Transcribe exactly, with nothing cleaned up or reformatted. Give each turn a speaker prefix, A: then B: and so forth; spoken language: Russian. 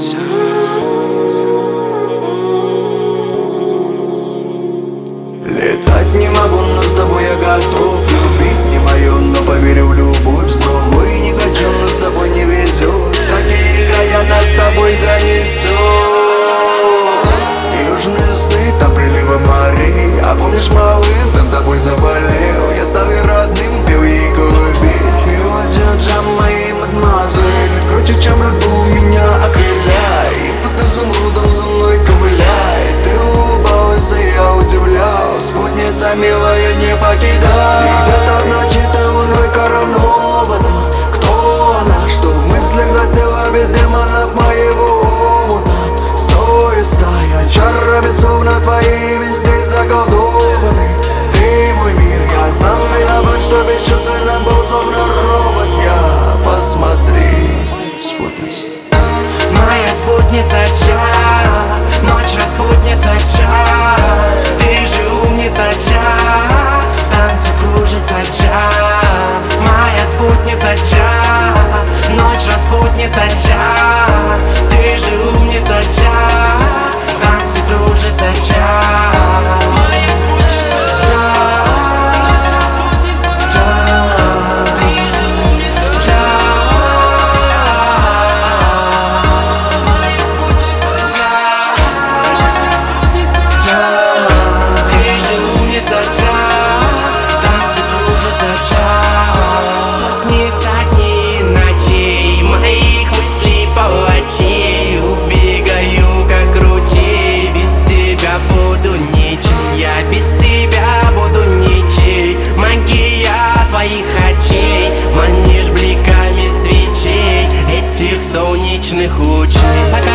A: Летать не могу, но с тобой я готов. Любить не мое, но поверю в любовь. С другой не хочу, но с тобой не везет. В такие края нас с тобой занесет. Южные сны, там приливы морей. А помнишь, малым, там тобой заболел. Я стал и родным, пил и губить. Его джа моей мадемуазель. Круче, чем роду, меня окрыляй. И под изумрудом за мной ковыляй. Ты улыбалась, и я удивлял. Спутница милая, не покидай. Ты где-то ночью луной коронована. Кто она, что в мыслях засела без демонов моего омута? Стой, стая, чарами словно твои мечты заколдованы. Ты мой мир, я сам виноват, что бесчувственно был словно робот. Я, посмотри, спутница.
B: Моя спутница Ча, ночь распутница Ча. Ты же умница Ча, в танце кружится Ча. Моя спутница Ча, ночь распутница Ча. Ты же умница Ча, в танце кружится Ча. Моя спутница Ча, ночь распутница Ча. Ты же умница Ча. Манишь бликами свечей этих солнечных лучей. Пока